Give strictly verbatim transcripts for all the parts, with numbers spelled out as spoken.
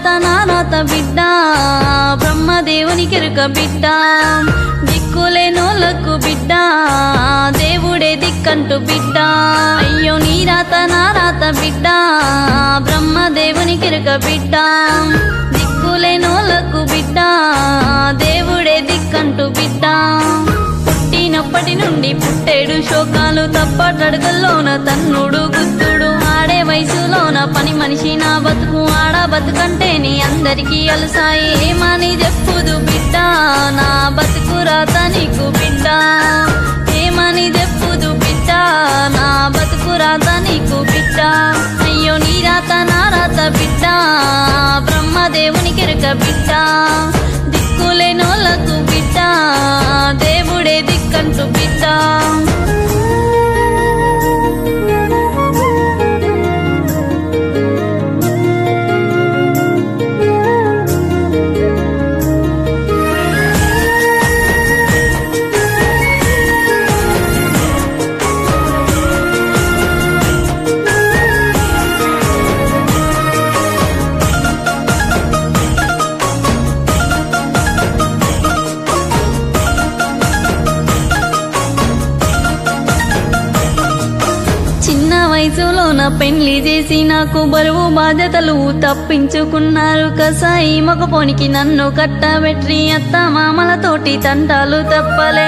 రాత నా రాత బిడ్డ బ్రహ్మదేవుని కెరుక బిడ్డ దిక్కులేనోళ్ళకు బిడ్డ దేవుడే దిక్కంటూ బిడ్డ అయ్యో నీ రాత నా రాత బిడ్డ బ్రహ్మదేవుని కెరుక బిడ్డ దిక్కులేనోళ్ళకు బిడ్డ దేవుడే దిక్కంటూ బిడ్డ పుట్టినప్పటి నుండి పుట్టేడు శోకాలు తప్పటడుగుల్లోన తన్నుడు గుద్దుడు ఆడే వయసులోన పని మనిషి నా బతుకు ఆడ బతుకంటే నీ అందరికీ అలసాయి ఏమని చెప్పుదు బిడ్డ నా బతుకు రాత నీకు బిడ్డ ఏమని చెప్పుదు బిడ్డ నా బతుకు రాత నీకు బిడ్డ అయ్యో నీ రాత నా రాత బిడ్డ బ్రహ్మదేవుని కెరుక బిడ్డ దిక్కులేనోళ్ళకు బిడ్డ దేవుడే దిక్కంటూ బిడ్డ వయసులోన పెళ్లి చేసి నాకు బరువు బాధ్యతలు తప్పించుకున్నారు కసాయి మగపోనికి నన్ను కట్టబెట్టి అత్త మామలతోటి తంటాలు తప్పలే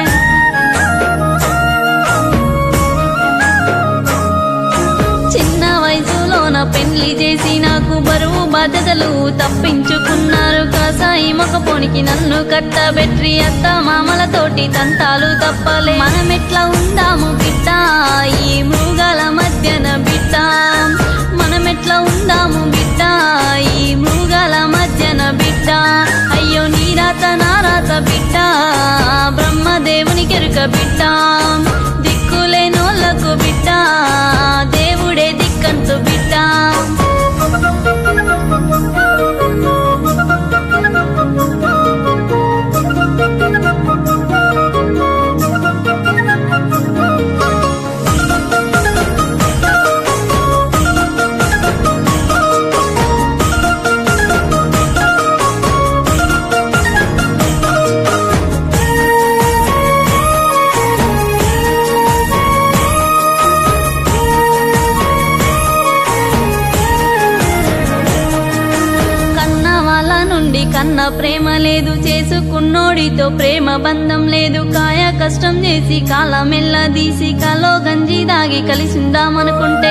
చిన్న వయసులోన పెళ్లి చేసి నాకు బరువు బాధ్యతలు తప్పించుకున్నారు కసాయి మగపోనికి నన్ను కట్టబెట్టి అత్త మామలతోటి తంటాలు తప్పలే మనమెట్లా ఉందాము బిడ్డ ఈ మృగాల మధ్యన బిడ్డ మనమెట్లా ఉందాము బిడ్డ ఈ మృగాల మధ్యన బిడ్డ అయ్యో నీ రాత నా రాత బిడ్డ బ్రహ్మదేవుని కెరుక బిడ్డ దిక్కులేనోళ్ళకు బిడ్డ దేవుడే దిక్కంటూ బిడ్డ కన్న ప్రేమ లేదు చేసుకున్నోడితో ప్రేమ బంధం లేదు కాయ కష్టం చేసి కాలమెల్ల తీసి కలో గంజి దాగి కలిసిందామనుకుంటే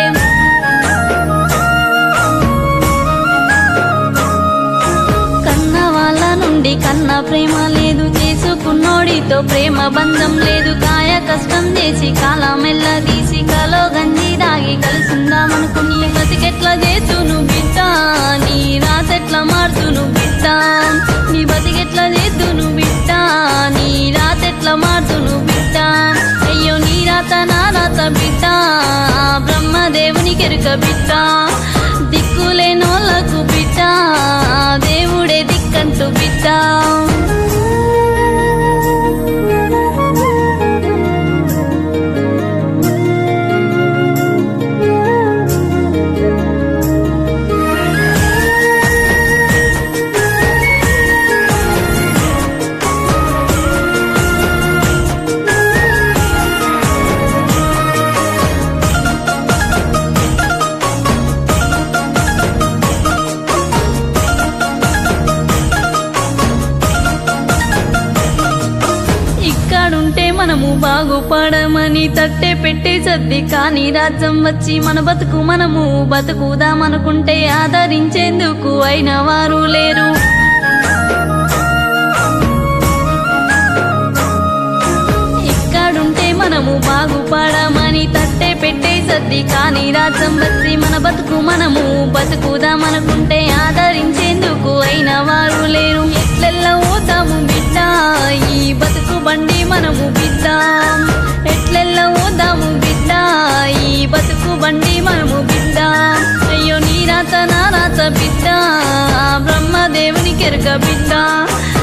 కన్న వాళ్ళ నుండి కన్న ప్రేమ లేదు చేసుకున్నోడితో ప్రేమ బంధం లేదు కాయ కష్టం చేసి కాలమెల్ల తీసి కలో గంజి దాగి కలిసిందామనుకుని బతికెట్లా చేతును బిడ్డ నీ రాతెట్లా మారుతును బిడ్డ నీ బతికెట్లా చేతును బిడ్డ నీ రాతెట్లా మారుతును బిడ్డ అయ్యో నీ రాత నా రాత బిడ్డ బ్రహ్మదేవుని కెరుక బిడ్డ దిక్కులేనోళ్ళకు బిడ్డ దేవుడే దిక్కంటూ బిడ్డ మనము బాగుపడమని తట్టే పెట్టే సర్ది కానీ రాజ్యం వచ్చి మన బతుకు మనము బతుకుదామనుకుంటే ఆదరించేందుకు అయిన వారు లేరు ఇక్కడుంటే మనము బాగుపడమని తట్టే పెట్టే సర్ది కానీ రాజ్యం వచ్చి మన బతుకు మనము బతుకుదామనుకుంటే ఆదరించేందుకు అయిన వారు లేరు ఎట్లెల్ల ఓదాము బిడ్డ ఈ బతుకు బండి మనము బిడ్డ ఎట్లెల్ల ఓదాము బిడ్డ ఈ బతుకు బండి మనము బిడ్డ అయ్యో నీ రాత నా రాత బిడ్డ బ్రహ్మదేవుని కెరుక బిడ్డ